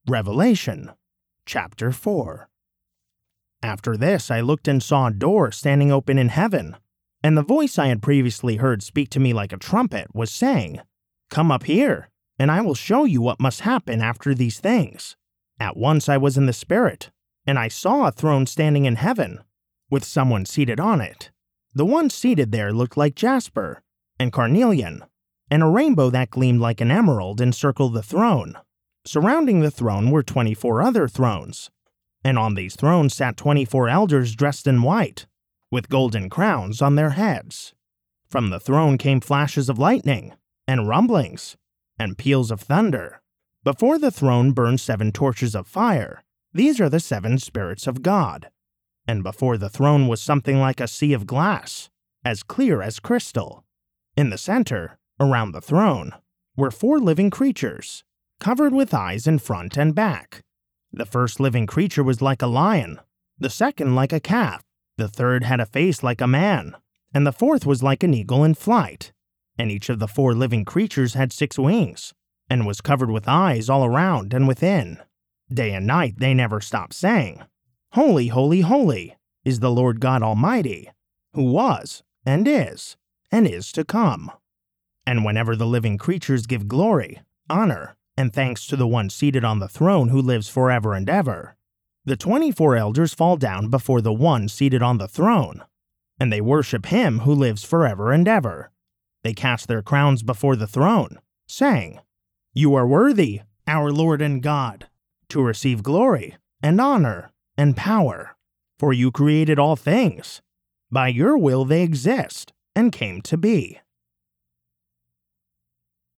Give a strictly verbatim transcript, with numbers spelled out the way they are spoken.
Revelation, chapter four. After this I looked and saw a door standing open in heaven, and the voice I had previously heard speak to me like a trumpet was saying, "Come up here, and I will show you what must happen after these things." At once I was in the Spirit, and I saw a throne standing in heaven, with someone seated on it. The one seated there looked like jasper and carnelian, and a rainbow that gleamed like an emerald encircled the throne. Surrounding the throne were twenty-four other thrones, and on these thrones sat twenty-four elders dressed in white, with golden crowns on their heads. From the throne came flashes of lightning, and rumblings, and peals of thunder. Before the throne burned seven torches of fire. These are the seven spirits of God. And before the throne was something like a sea of glass, as clear as crystal. In the center, around the throne, were four living creatures, covered with eyes in front and back. The first living creature was like a lion, the second like a calf, the third had a face like a man, and the fourth was like an eagle in flight. And each of the four living creatures had six wings, and was covered with eyes all around and within. Day and night they never stopped saying, "Holy, holy, holy is the Lord God Almighty, who was, and is, and is to come." And whenever the living creatures give glory, honor, and thanks to the one seated on the throne who lives forever and ever, the twenty-four elders fall down before the one seated on the throne, and they worship him who lives forever and ever. They cast their crowns before the throne, saying, "You are worthy, our Lord and God, to receive glory and honor and power, for you created all things. By your will they exist and came to be."